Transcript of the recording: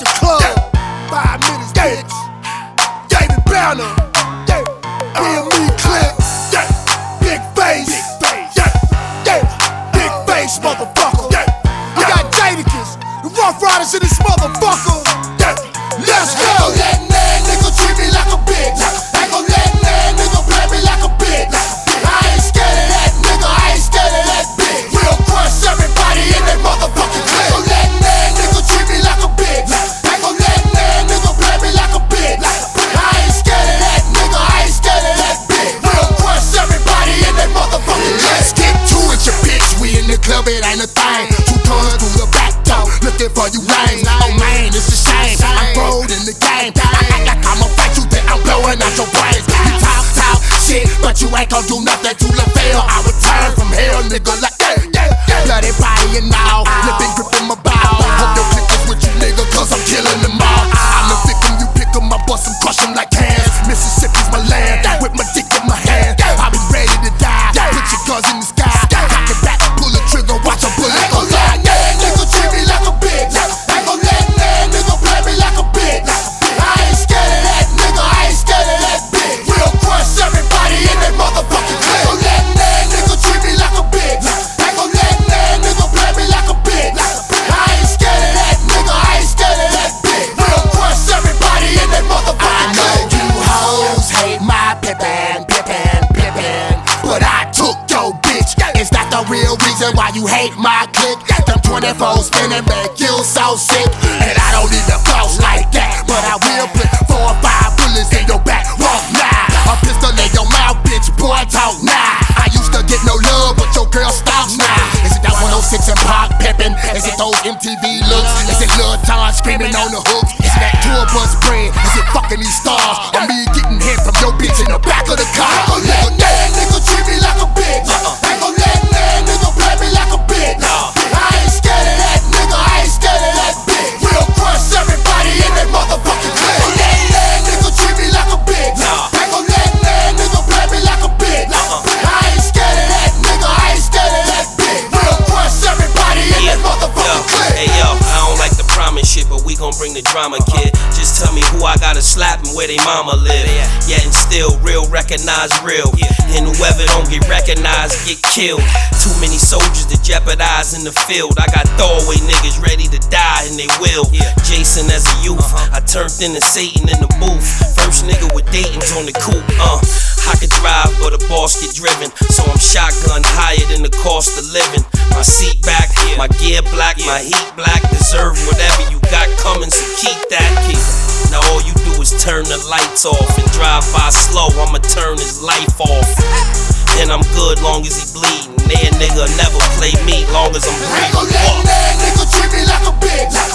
the club. 5 minutes, bitch. David Banner. BME clip. Big face. Big face, motherfucker. We got Jadakiss, the Rough Riders in this motherfucker. Let's go. That man nigga treat me like a bitch. Ain't gon' let that nigga play me like a bitch. I ain't scared of that nigga, I ain't scared of that bitch. We'll crush everybody in that motherfucking clip. Ain't gon' let that nigga treat me like a bitch. Ain't gon' let that nigga play me like a bitch. I ain't scared of that nigga, I ain't scared of that bitch. We'll crush everybody in that motherfucking clip. Let's get to it, you bitch. We in the club, it ain't a thing. 2 tons through the back door, looking for you lames. Oh man, it's a shame. I'm broad in the game. I'ma fight you till I'm blowing out your brains. You talk shit, but you ain't gon' do nothing to LaFell. I return from hell, nigga, like bloody body and all, living gripping my ball. Hope your click is with you, nigga, cause I'm killing them all. I'm the victim, you pick 'em, I bust 'em, crush 'em like hands. Mississippi's my land, with my dick in my hand. I be ready to die, put your guns in the sky. Cock it back, pull the trigger, watch a bullet go fly. That nigga treat me like a bitch. Ain't gon' let that nigga play me like a bitch. I ain't scared of that nigga, I ain't scared of that bitch. We'll crush everybody in that motherfucking clip. Ain't gon' let that nigga treat me like a bitch. Ain't gon' let that nigga play me like a bitch. I ain't scared of that nigga, I ain't scared of that bitch. We'll crush everybody in that motherfucking clip. I know you hoes hate my pippin', but I took your bitch. Is that the real reason why you hate my clique? Them 24 spinning make you so sick. And I don't even floss like that, but I will put 4 or 5 bullets in your back. Walk now, a pistol in your mouth, bitch. Boy, talk now. I used to get no love, but your girl stalks now. Is it that 106 and Park pippin'? Is it those MTV looks? Is it Lil Jon screaming on the hooks? Is it that tour bus bread? Is it fucking these stars? Or me getting hit from your bitch in the back of the car? Ain't gon' let that nigga treat me like a bitch. Ain't gon' let that nigga play me like a bitch. I ain't scared of that nigga, I ain't scared of that bitch. We'll crush everybody in that motherfucking clip. Ain't gon' let that nigga treat me like a bitch. Ain't gon' let that nigga play me like a bitch. I ain't scared of that nigga, I ain't scared of that bitch. We'll crush everybody in that motherfucking clip. Hey yo, I don't like the promise shit, but we gon' bring the drama, kid. Just tell me who I gotta slap and where they mama live. Yet and still, real recognize real. And whoever don't get recognized, get killed. Too many soldiers to jeopardize in the field. I got throwaway niggas ready to die, and they will. Jason as a youth, I turned into Satan in the booth. First nigga with Dayton's on the coupe. I could drive, but a boss get driven. So I'm shotgun higher than the cost of living. My seat back, my gear black, my heat black. Deserve whatever you got coming, so keep that. Now all you do is turn the lights off and drive by slow. I'ma turn his life off. And I'm good long as he bleeding. That nigga never play me long as I'm breathing. Ain't gon' let that nigga treat me like a bitch.